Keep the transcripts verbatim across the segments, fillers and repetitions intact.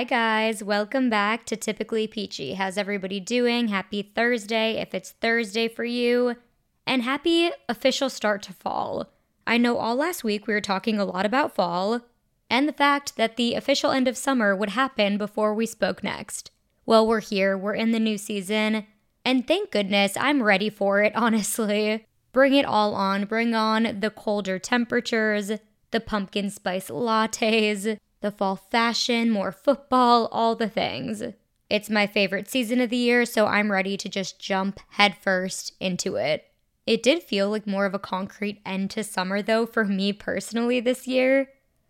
Hi guys, welcome back to Typically Peachy. How's everybody doing? Happy Thursday if it's Thursday for you. And happy official start to fall. I know all last week we were talking a lot about fall and the fact that the official end of summer would happen before we spoke next. Well, we're here, we're in the new season, and thank goodness I'm ready for it, honestly. Bring it all on, bring on the colder temperatures, the pumpkin spice lattes, the fall fashion, more football, all the things. It's my favorite season of the year, so I'm ready to just jump headfirst into it. It did feel like more of a concrete end to summer though for me personally this year,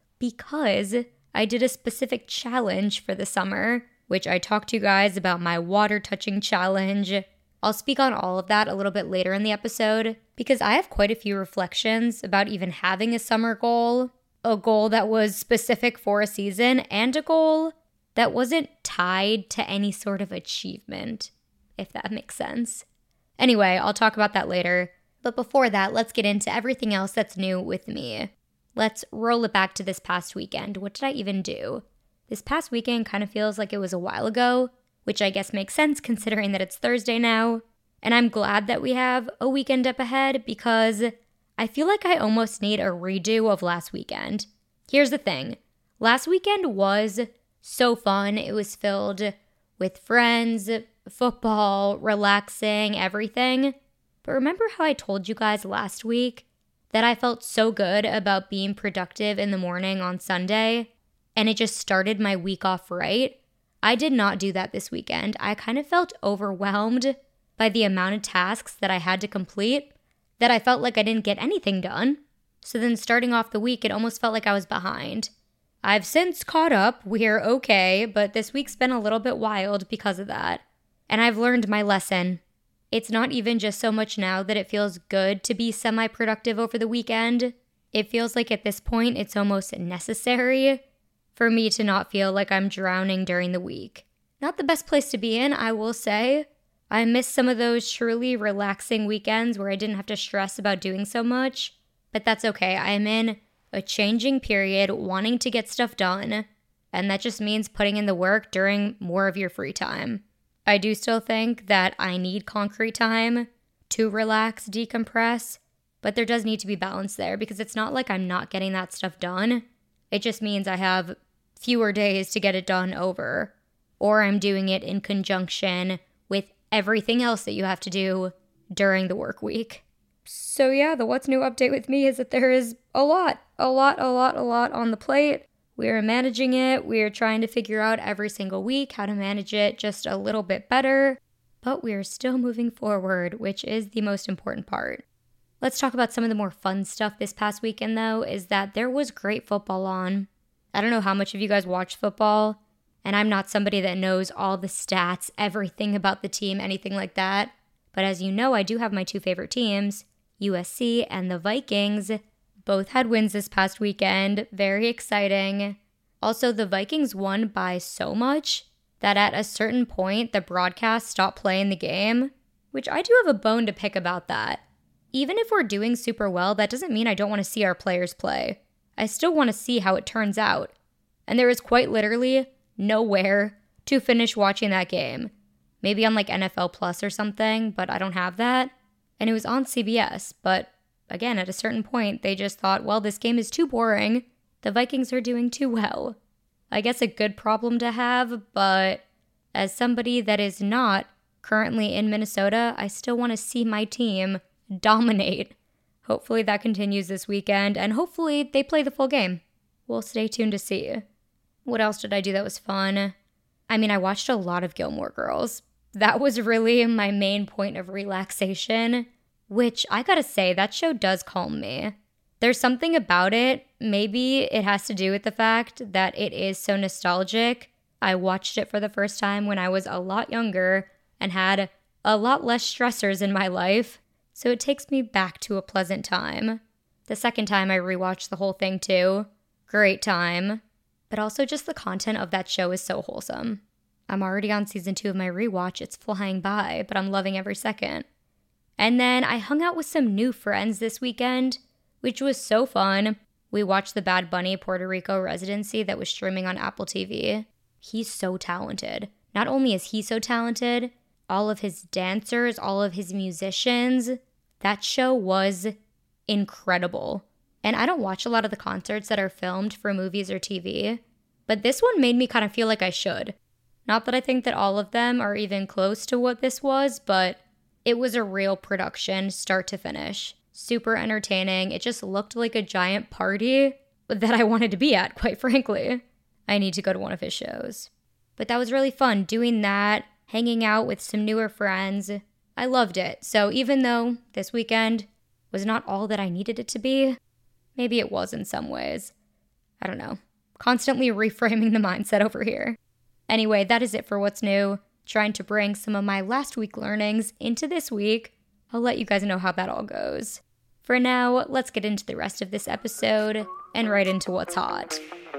because I did a specific challenge for the summer, which I talked to you guys about my water touching challenge. I'll speak on all of that a little bit later in the episode, because I have quite a few reflections about even having a summer goal. A goal that was specific for a season, and a goal that wasn't tied to any sort of achievement, if that makes sense. Anyway, I'll talk about that later. But before that, let's get into everything else that's new with me. Let's roll it back to this past weekend. What did I even do? This past weekend kind of feels like it was a while ago, which I guess makes sense considering that it's Thursday now. And I'm glad that we have a weekend up ahead because I feel like I almost need a redo of last weekend. Here's the thing. Last weekend was so fun. It was filled with friends, football, relaxing, everything. But remember how I told you guys last week that I felt so good about being productive in the morning on Sunday, and it just started my week off right? I did not do that this weekend. I kind of felt overwhelmed by the amount of tasks that I had to complete, that I felt like I didn't get anything done. So then starting off the week, it almost felt like I was behind. I've since caught up, we're okay, but this week's been a little bit wild because of that. And I've learned my lesson. It's not even just so much now that it feels good to be semi-productive over the weekend. It feels like at this point, it's almost necessary for me to not feel like I'm drowning during the week. Not the best place to be in, I will say. I miss some of those truly relaxing weekends where I didn't have to stress about doing so much, but that's okay. I am in a changing period, wanting to get stuff done, and that just means putting in the work during more of your free time. I do still think that I need concrete time to relax, decompress, but there does need to be balance there because it's not like I'm not getting that stuff done. It just means I have fewer days to get it done over, or I'm doing it in conjunction with everything else that you have to do during the work week. So yeah, the what's new update with me is that there is a lot, a lot, a lot, a lot on the plate. We are managing it. We are trying to figure out every single week how to manage it just a little bit better, but we are still moving forward, which is the most important part. Let's talk about some of the more fun stuff this past weekend though, is that there was great football on. I don't know how much of you guys watch football, and I'm not somebody that knows all the stats, everything about the team, anything like that. But as you know, I do have my two favorite teams, U S C and the Vikings. Both had wins this past weekend. Very exciting. Also, the Vikings won by so much that at a certain point, the broadcast stopped playing the game, which I do have a bone to pick about that. Even if we're doing super well, that doesn't mean I don't want to see our players play. I still want to see how it turns out. And there is quite literally nowhere to finish watching that game. Maybe on like N F L Plus or something, but I don't have that. And it was on C B S, but again, at a certain point, they just thought, well, this game is too boring. The Vikings are doing too well. I guess a good problem to have, but as somebody that is not currently in Minnesota, I still want to see my team dominate. Hopefully that continues this weekend, and hopefully they play the full game. We'll stay tuned to see. What else did I do that was fun? I mean, I watched a lot of Gilmore Girls. That was really my main point of relaxation, which I gotta say, that show does calm me. There's something about it. Maybe it has to do with the fact that it is so nostalgic. I watched it for the first time when I was a lot younger and had a lot less stressors in my life, so it takes me back to a pleasant time. The second time I rewatched the whole thing too. Great time. But also just the content of that show is so wholesome. I'm already on season two of my rewatch. It's flying by, but I'm loving every second. And then I hung out with some new friends this weekend, which was so fun. We watched the Bad Bunny Puerto Rico residency that was streaming on Apple T V. he's so talented. Not only is he so talented, all of his dancers, all of his musicians, that show was incredible. And I don't watch a lot of the concerts that are filmed for movies or T V, but this one made me kind of feel like I should. Not that I think that all of them are even close to what this was, but it was a real production, start to finish. Super entertaining. It just looked like a giant party that I wanted to be at, quite frankly. I need to go to one of his shows. But that was really fun, doing that, hanging out with some newer friends. I loved it. So even though this weekend was not all that I needed it to be, maybe it was in some ways. I don't know. Constantly reframing the mindset over here. Anyway, that is it for what's new. Trying to bring some of my last week learnings into this week. I'll let you guys know how that all goes. For now, let's get into the rest of this episode and right into what's hot.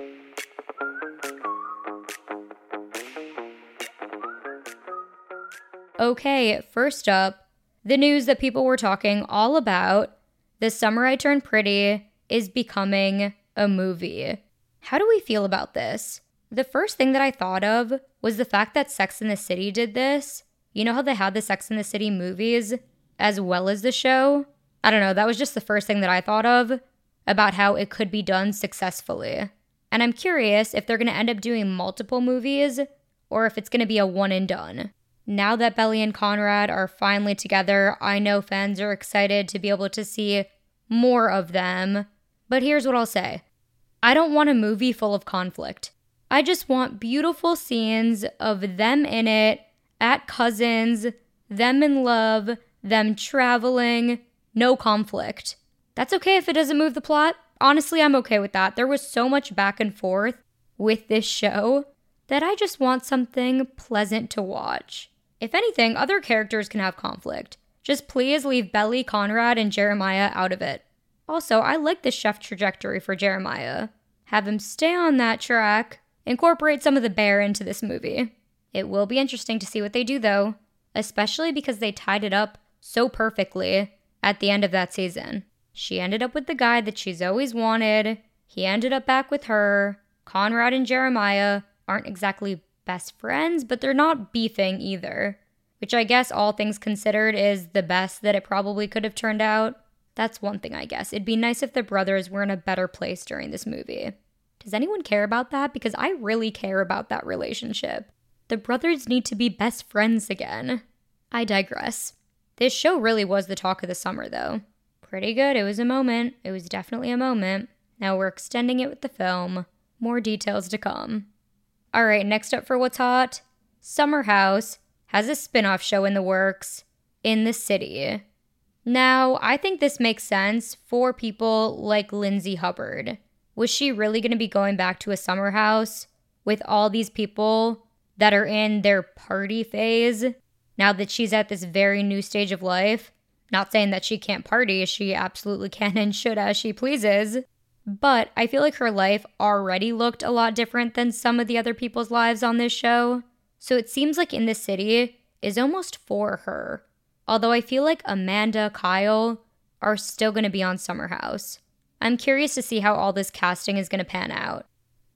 Okay, first up, the news that people were talking all about, The Summer I Turned Pretty is becoming a movie. How do we feel about this? The first thing that I thought of was the fact that Sex and the City did this. You know how they had the Sex and the City movies as well as the show? I don't know, that was just the first thing that I thought of about how it could be done successfully. And I'm curious if they're going to end up doing multiple movies or if it's going to be a one and done. Now that Belly and Conrad are finally together, I know fans are excited to be able to see more of them. But here's what I'll say. I don't want a movie full of conflict. I just want beautiful scenes of them in it, at cousins, them in love, them traveling, no conflict. That's okay if it doesn't move the plot. Honestly, I'm okay with that. There was so much back and forth with this show that I just want something pleasant to watch. If anything, other characters can have conflict. Just please leave Belly, Conrad, and Jeremiah out of it. Also, I like the chef trajectory for Jeremiah. Have him stay on that track. Incorporate some of the bear into this movie. It will be interesting to see what they do, though, especially because they tied it up so perfectly at the end of that season. She ended up with the guy that she's always wanted. He ended up back with her. Conrad and Jeremiah aren't exactly best friends, but they're not beefing either, which I guess all things considered is the best that it probably could have turned out. That's one thing, I guess. It'd be nice if the brothers were in a better place during this movie. Does anyone care about that? Because I really care about that relationship. The brothers need to be best friends again. I digress. This show really was the talk of the summer, though. Pretty good. It was a moment. It was definitely a moment. Now we're extending it with the film. More details to come. All right, next up for what's hot. Summer House has a spin-off show in the works, In the City. Now, I think this makes sense for people like Lindsay Hubbard. Was she really going to be going back to a summer house with all these people that are in their party phase now that she's at this very new stage of life? Not saying that she can't party, she absolutely can and should as she pleases. But I feel like her life already looked a lot different than some of the other people's lives on this show. So it seems like In the City is almost for her. Although I feel like Amanda, Kyle are still going to be on Summer House. I'm curious to see how all this casting is going to pan out.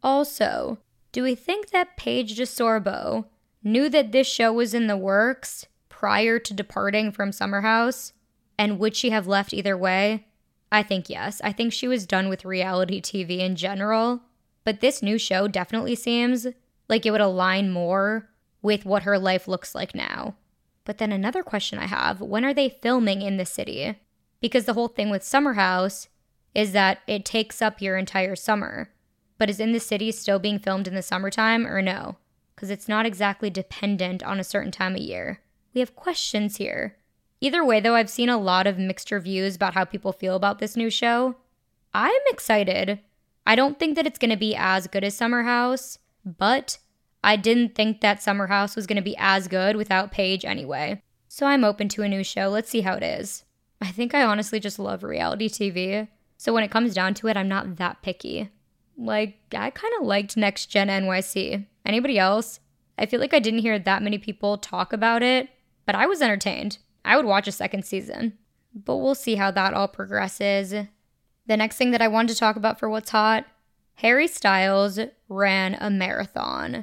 Also, do we think that Paige DeSorbo knew that this show was in the works prior to departing from Summer House? And would she have left either way? I think yes. I think she was done with reality T V in general. But this new show definitely seems like it would align more with what her life looks like now. But then another question I have, when are they filming In the City? Because the whole thing with Summer House is that it takes up your entire summer. But is In the City still being filmed in the summertime or no? Because it's not exactly dependent on a certain time of year. We have questions here. Either way, though, I've seen a lot of mixed reviews about how people feel about this new show. I'm excited. I don't think that it's going to be as good as Summer House, but I didn't think that Summer House was going to be as good without Paige anyway. So I'm open to a new show. Let's see how it is. I think I honestly just love reality T V. So when it comes down to it, I'm not that picky. Like, I kind of liked Next Gen N Y C. Anybody else? I feel like I didn't hear that many people talk about it, but I was entertained. I would watch a second season. But we'll see how that all progresses. The next thing that I wanted to talk about for what's hot, Harry Styles ran a marathon.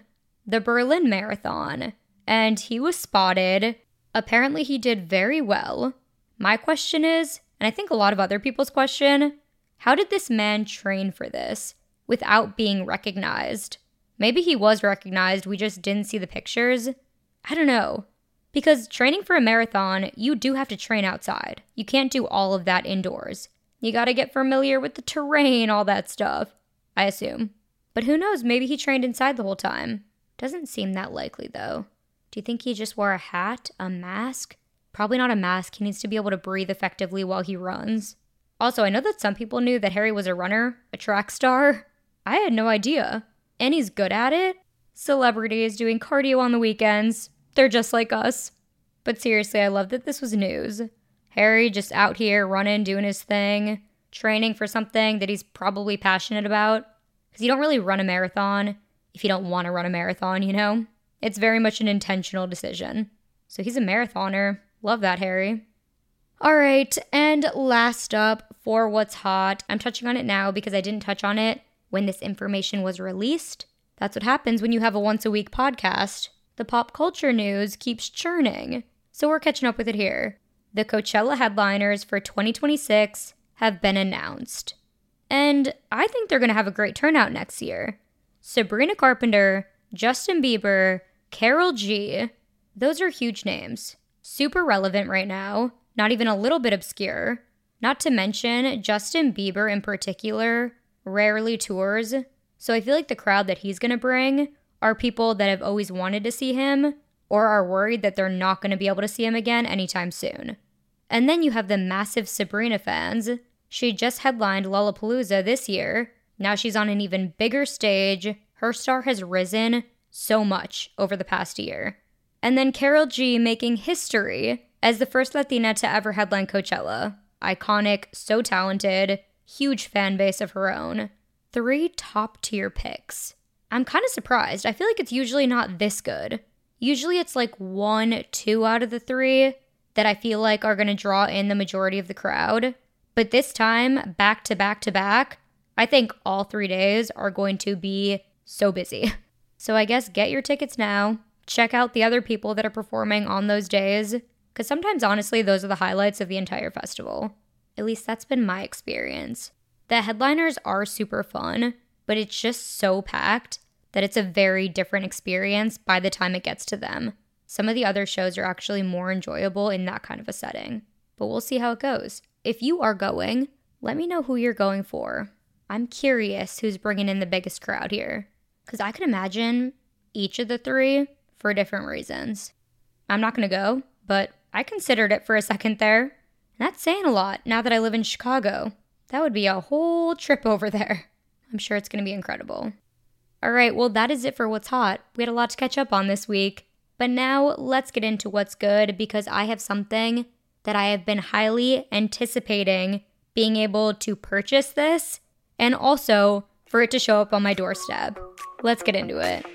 the Berlin Marathon, and he was spotted. Apparently, he did very well. My question is, and I think a lot of other people's question, how did this man train for this without being recognized? Maybe he was recognized, we just didn't see the pictures. I don't know. Because training for a marathon, you do have to train outside. You can't do all of that indoors. You gotta get familiar with the terrain, all that stuff, I assume. But who knows, maybe he trained inside the whole time. Doesn't seem that likely though. Do you think he just wore a hat, a mask? Probably not a mask, he needs to be able to breathe effectively while he runs. Also, I know that some people knew that Harry was a runner, a track star. I had no idea. And he's good at it. Celebrities doing cardio on the weekends. They're just like us. But seriously, I love that this was news. Harry just out here running, doing his thing, training for something that he's probably passionate about. Because you don't really run a marathon if you don't want to run a marathon, you know? It's very much an intentional decision. So he's a marathoner. Love that, Harry. All right, and last up for what's hot. I'm touching on it now because I didn't touch on it when this information was released. That's what happens when you have a once-a-week podcast. The pop culture news keeps churning, so we're catching up with it here. The Coachella headliners for twenty twenty-six have been announced. And I think they're going to have a great turnout next year. Sabrina Carpenter, Justin Bieber, Karol G. Those are huge names. Super relevant right now. Not even a little bit obscure. Not to mention, Justin Bieber in particular rarely tours. So I feel like the crowd that he's going to bring are people that have always wanted to see him or are worried that they're not going to be able to see him again anytime soon. And then you have the massive Sabrina fans. She just headlined Lollapalooza this year. Now she's on an even bigger stage. Her star has risen so much over the past year. And then Karol G making history as the first Latina to ever headline Coachella. Iconic, so talented, huge fan base of her own. Three top-tier picks. I'm kind of surprised. I feel like it's usually not this good. Usually it's like one, two out of the three that I feel like are going to draw in the majority of the crowd. But this time, back to back to back, I think all three days are going to be so busy. So I guess get your tickets now. Check out the other people that are performing on those days. Because sometimes, honestly, those are the highlights of the entire festival. At least that's been my experience. The headliners are super fun, but it's just so packed that it's a very different experience by the time it gets to them. Some of the other shows are actually more enjoyable in that kind of a setting. But we'll see how it goes. If you are going, let me know who you're going for. I'm curious who's bringing in the biggest crowd here. Because I can imagine each of the three for different reasons. I'm not going to go, but I considered it for a second there. And that's saying a lot now that I live in Chicago. That would be a whole trip over there. I'm sure it's going to be incredible. All right, well, that is it for what's hot. We had a lot to catch up on this week. But now let's get into what's good because I have something that I have been highly anticipating being able to purchase this and also for it to show up on my doorstep. Let's get into it.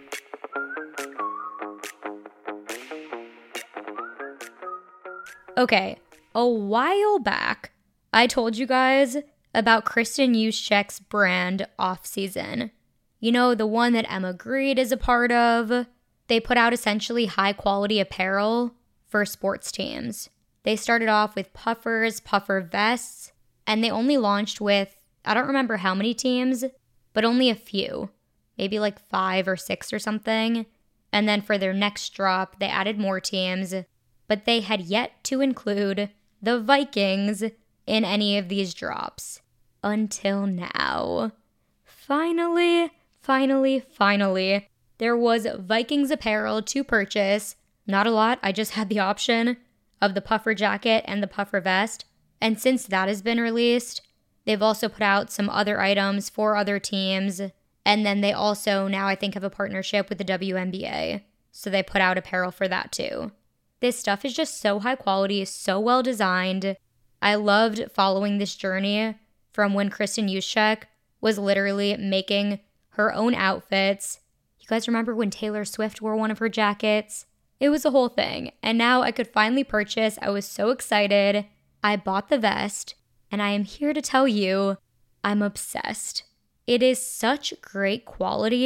Okay, a while back, I told you guys about Kristen Juszczyk's brand Off Season. You know, the one that Emma Grede is a part of. They put out essentially high-quality apparel for sports teams. They started off with puffers, puffer vests, and they only launched with, I don't remember how many teams, but only a few. Maybe like five or six or something. And then for their next drop, they added more teams, but they had yet to include the Vikings in any of these drops. Until now. Finally, finally, finally, there was Vikings apparel to purchase. Not a lot, I just had the option of the puffer jacket and the puffer vest. And since that has been released, they've also put out some other items for other teams. And then they also now I think have a partnership with the W N B A. So they put out apparel for that too. This stuff is just so high quality, so well designed. I loved following this journey from when Kristen Juszczyk was literally making her own outfits. You guys remember when Taylor Swift wore one of her jackets? It was a whole thing. And now I could finally purchase. I was so excited. I bought the vest. And I am here to tell you, I'm obsessed. It is such great quality.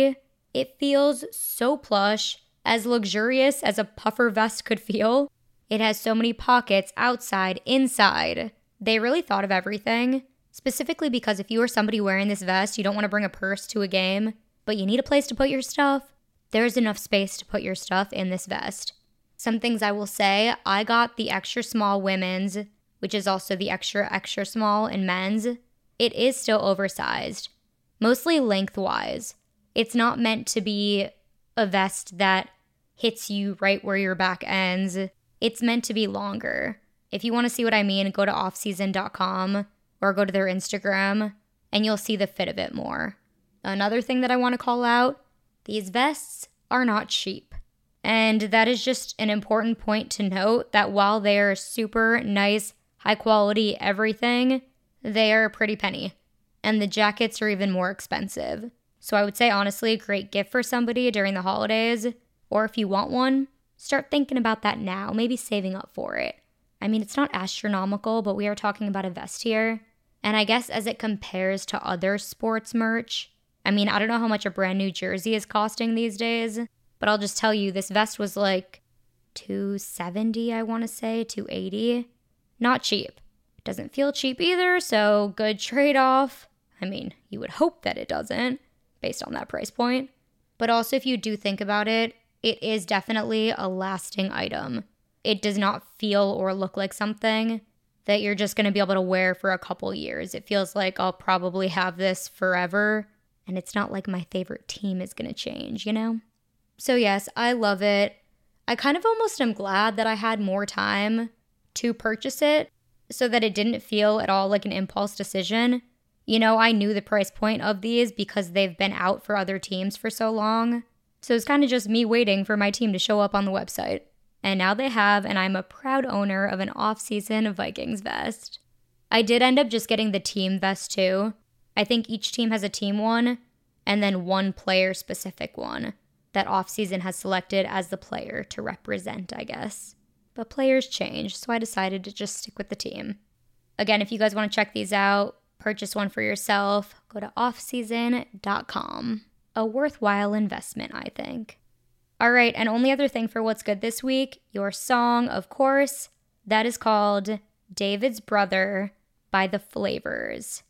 It feels so plush, as luxurious as a puffer vest could feel. It has so many pockets outside, inside. They really thought of everything, specifically because if you are somebody wearing this vest, you don't want to bring a purse to a game, but you need a place to put your stuff. There's enough space to put your stuff in this vest. Some things I will say, I got the extra small women's, which is also the extra extra small in men's. It is still oversized, mostly lengthwise. It's not meant to be a vest that hits you right where your back ends. It's meant to be longer. If you want to see what I mean, go to off season dot com or go to their Instagram and you'll see the fit of it more. Another thing that I want to call out, these vests are not cheap. And that is just an important point to note, that while they are super nice, high quality everything, they are a pretty penny. And the jackets are even more expensive. So I would say, honestly, a great gift for somebody during the holidays, or if you want one, start thinking about that now, maybe saving up for it. I mean, it's not astronomical, but we are talking about a vest here. And I guess as it compares to other sports merch, I mean, I don't know how much a brand new jersey is costing these days, but I'll just tell you, this vest was like two hundred seventy dollars, I want to say, two hundred eighty dollars. Not cheap. It doesn't feel cheap either, so good trade-off. I mean, you would hope that it doesn't, based on that price point. But also, if you do think about it, it is definitely a lasting item. It does not feel or look like something that you're just going to be able to wear for a couple years. It feels like I'll probably have this forever, and it's not like my favorite team is going to change, you know? So yes, I love it. I kind of almost am glad that I had more time to purchase it so that it didn't feel at all like an impulse decision. You know, I knew the price point of these because they've been out for other teams for so long. So it's kind of just me waiting for my team to show up on the website. And now they have, and I'm a proud owner of an off-season Vikings vest. I did end up just getting the team vest too. I think each team has a team one, and then one player-specific one that off-season has selected as the player to represent, I guess. But players change, so I decided to just stick with the team. Again, if you guys want to check these out, purchase one for yourself, go to off season dot com. A worthwhile investment, I think. All right, and only other thing for what's good this week, your song, of course, that is called David's Brother by The Flavors.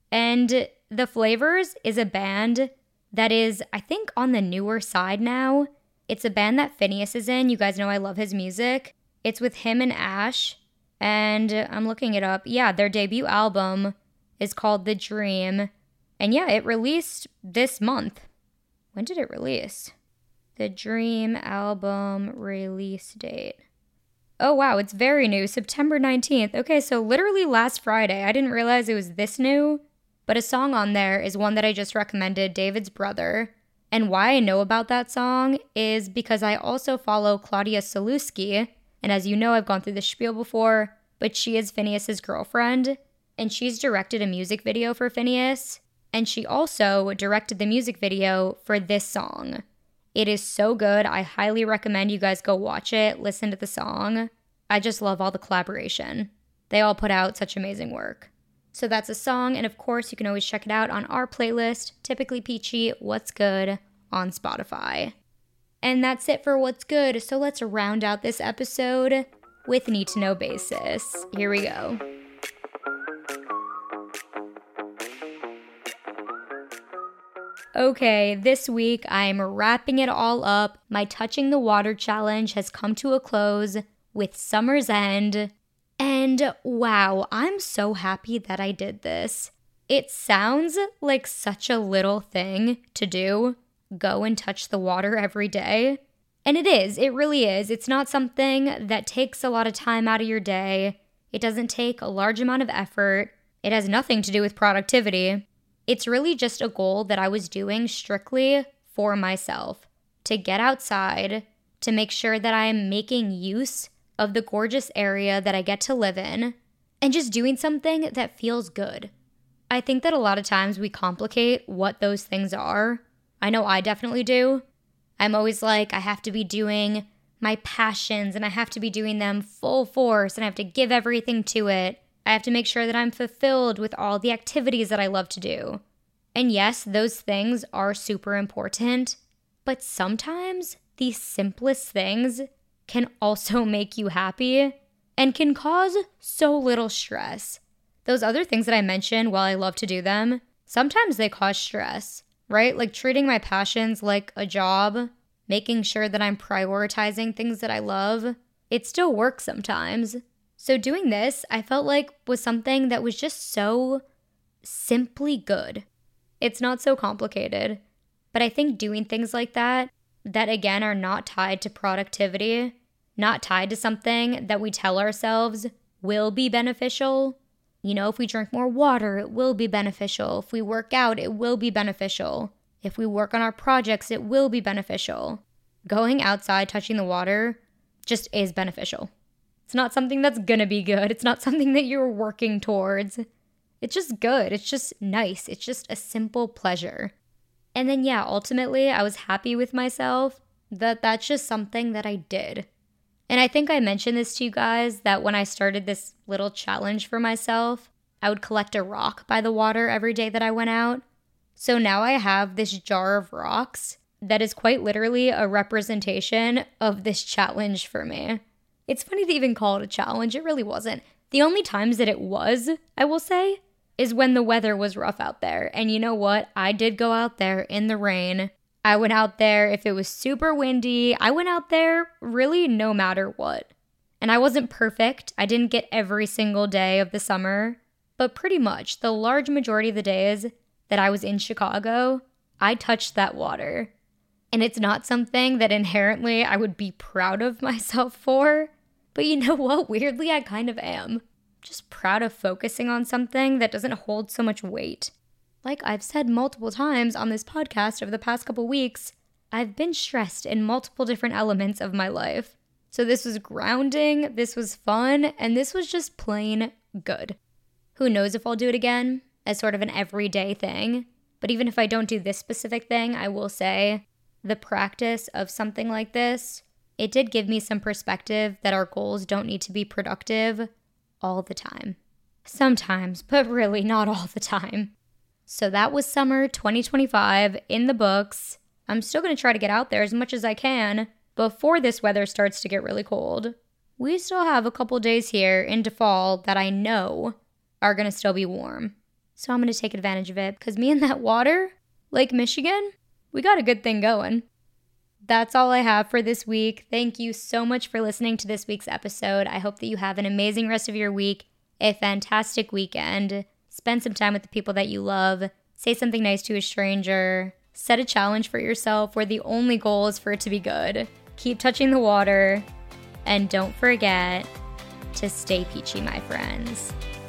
And The Flavors is a band that is, I think, on the newer side now. It's a band that Finneas is in. You guys know I love his music. It's with him and Ash, and I'm looking it up. Yeah, their debut album is called The Dream, and yeah, it released this month. When did it release? The Dream album release date. Oh wow, it's very new, September nineteenth. Okay, so literally last Friday. I didn't realize it was this new, but a song on there is one that I just recommended, David's Brother. And why I know about that song is because I also follow Claudia Sulewski, and as you know, I've gone through the spiel before, but she is Finneas's girlfriend, and she's directed a music video for Finneas, and she also directed the music video for this song. It is so good. I highly recommend you guys go watch it, listen to the song. I just love all the collaboration. They all put out such amazing work. So that's a song, and of course, you can always check it out on our playlist, Typically Peachy, What's Good, on Spotify. And that's it for What's Good, so let's round out this episode with Need to Know Basis. Here we go. Okay, this week I'm wrapping it all up. My Touching the Water challenge has come to a close with Summer's End. And wow, I'm so happy that I did this. It sounds like such a little thing to do. Go and touch the water every day. And it is, it really is. It's not something that takes a lot of time out of your day. It doesn't take a large amount of effort. It has nothing to do with productivity. It's really just a goal that I was doing strictly for myself. To get outside, to make sure that I'm making use of the gorgeous area that I get to live in, and just doing something that feels good. I think that a lot of times we complicate what those things are. I know I definitely do. I'm always like, I have to be doing my passions and I have to be doing them full force and I have to give everything to it. I have to make sure that I'm fulfilled with all the activities that I love to do. And yes, those things are super important. But sometimes the simplest things can also make you happy and can cause so little stress. Those other things that I mentioned, while I love to do them, sometimes they cause stress, right? Like treating my passions like a job, making sure that I'm prioritizing things that I love. It still works sometimes. So doing this, I felt like was something that was just so simply good. It's not so complicated. But I think doing things like that, that again are not tied to productivity, not tied to something that we tell ourselves will be beneficial. You know, if we drink more water, it will be beneficial. If we work out, it will be beneficial. If we work on our projects, it will be beneficial. Going outside, touching the water, just is beneficial. It's not something that's gonna be good. It's not something that you're working towards. It's just good. It's just nice. It's just a simple pleasure. And then, yeah, ultimately, I was happy with myself that that's just something that I did. And I think I mentioned this to you guys, that when I started this little challenge for myself, I would collect a rock by the water every day that I went out. So now I have this jar of rocks that is quite literally a representation of this challenge for me. It's funny to even call it a challenge. It really wasn't. The only times that it was, I will say, is when the weather was rough out there. And you know what? I did go out there in the rain. I went out there if it was super windy. I went out there really no matter what. And I wasn't perfect. I didn't get every single day of the summer. But pretty much the large majority of the days that I was in Chicago, I touched that water. And it's not something that inherently I would be proud of myself for. But you know what? Weirdly, I kind of am. Just proud of focusing on something that doesn't hold so much weight. Like I've said multiple times on this podcast over the past couple weeks, I've been stressed in multiple different elements of my life. So this was grounding, this was fun, and this was just plain good. Who knows if I'll do it again as sort of an everyday thing. But even if I don't do this specific thing, I will say the practice of something like this, it did give me some perspective that our goals don't need to be productive all the time. Sometimes, but really not all the time. So that was summer twenty twenty-five in the books. I'm still going to try to get out there as much as I can before this weather starts to get really cold. We still have a couple days here into fall that I know are going to still be warm. So I'm going to take advantage of it because me and that water, Lake Michigan, we got a good thing going. That's all I have for this week. Thank you so much for listening to this week's episode. I hope that you have an amazing rest of your week, a fantastic weekend. Spend some time with the people that you love. Say something nice to a stranger. Set a challenge for yourself where the only goal is for it to be good. Keep touching the water. And don't forget to stay peachy, my friends.